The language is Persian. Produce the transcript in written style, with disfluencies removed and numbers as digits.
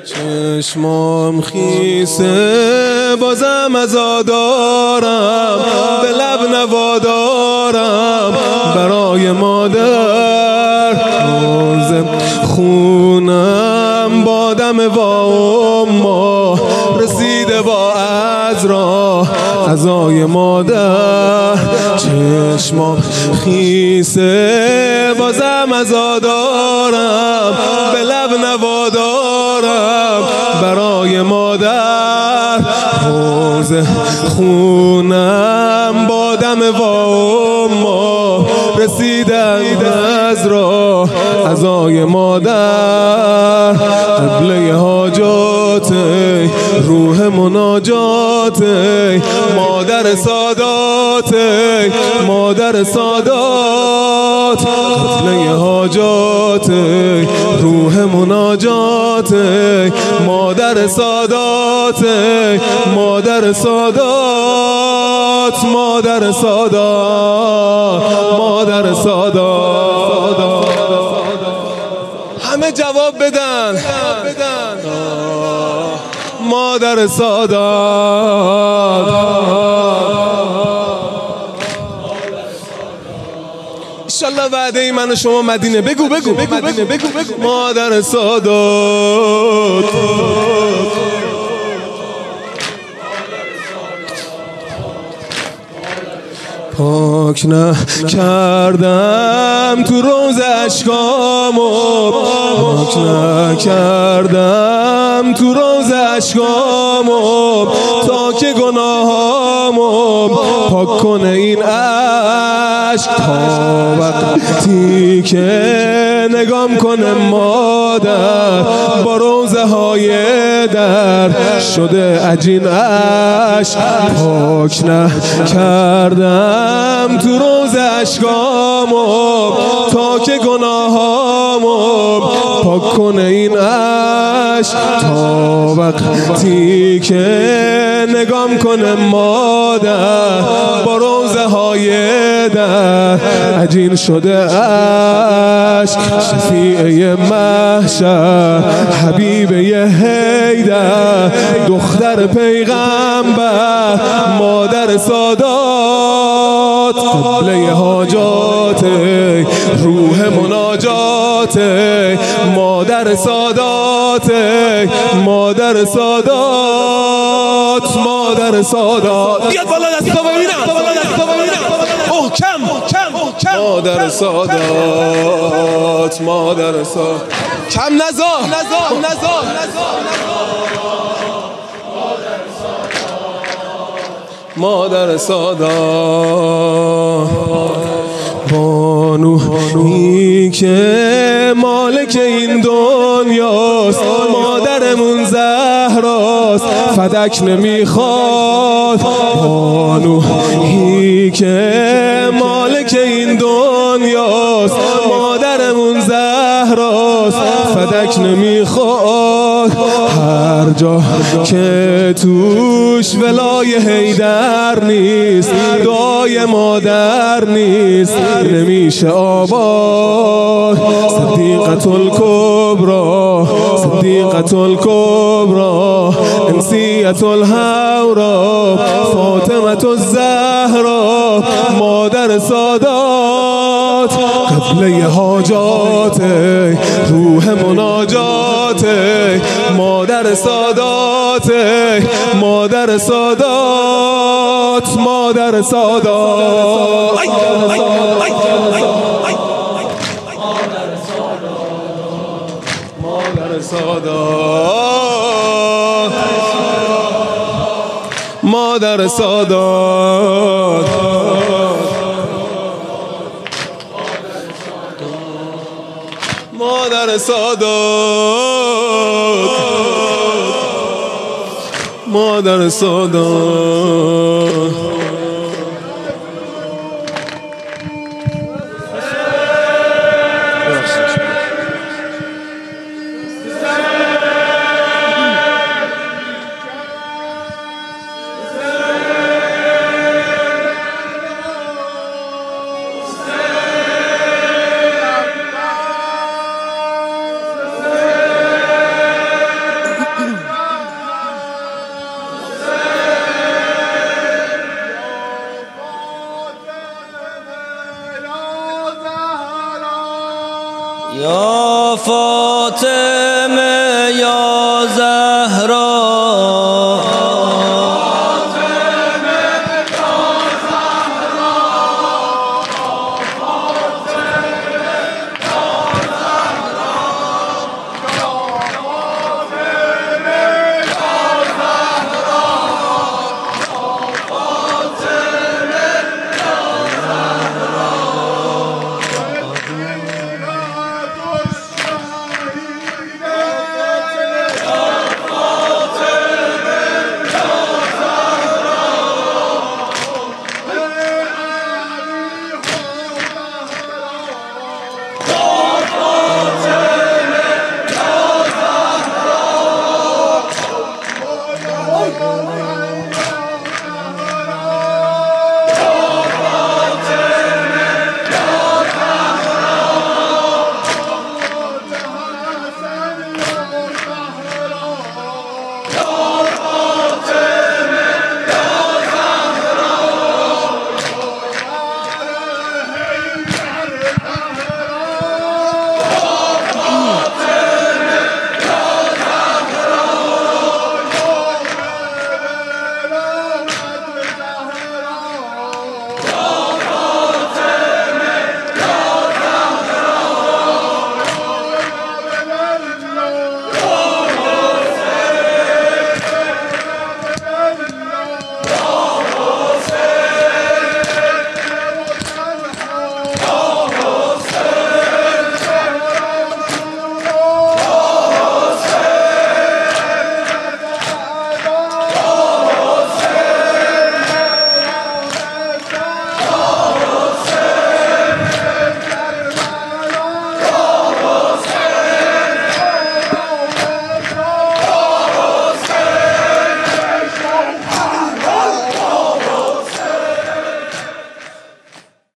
چشمام خیسه بازم عزادارم، به لب نوادارم برای مادر. روز خونم با دم و اما رسیده با عذرا عزای مادر. چشمام خیسه بازم عزادارم، به لب نوادارم برای مادر. روز خونم با دم و اما رسیدم از راه عزای مادر. قبله حاجات روح مناجات مادر سادات، مادر سادات. قبله حاجات روح مناجات مادر سادات، مادر سادات، مادر سادات، مادر سادات. همه جواب بدن مادر سادات. انشالله وعده من و شما مدینه. بگو بگو بگو بگو بگو مادر سادات. پاک نکردم تو روز اشکامو، پاک نکردم تو روز اشکامو، تا که گناهامو پاک کنه این عشق. تا وقتی که نگام کنه مادر با روزه های در شده عجین عشق. پاک نکردم تو روز اشکامو، تا که گناهامو پاک کنه این عشق. تا وقتی که نگام کنه مادر با روزه های در عجین شده عشق. شفیعه محشر حبیبه حیدر، دختر پیغمبر مادر سادات. قبله حاجات روح مناجات مادر سادات، مادر سادات، مادر سادات. بیاد بالا دستا ببینم، محکم مادر سادات، مادر سادات. کم نزار مادر سادات. بانویی که مالک این دنیاست، مادرمون زهراست فدک نمیخواد. بانویی که مالک این دنیاست، مادرمون زهراست فدک نمیخواد. هر جا که توش ولای حیدر نیست، دعای مادر نیست نمیشه آباد. صدیقة الکبری، صدیقة الکبری، انسیة الهورا، فاطمة الزهرا مادر سادات. قبله حاجات روح مناجات مادر سادات، مادر سادات، مادر سادات. مادر سادات، مادر سادات. مادر سادات، مادر سادات. یا فاطمه یا